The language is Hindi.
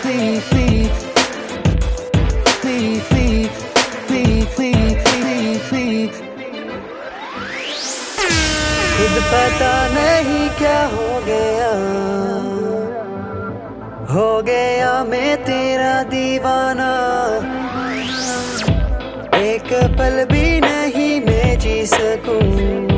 खुद पता नहीं क्या हो गया मैं तेरा दीवाना। एक पल भी नहीं मैं जी सकूं।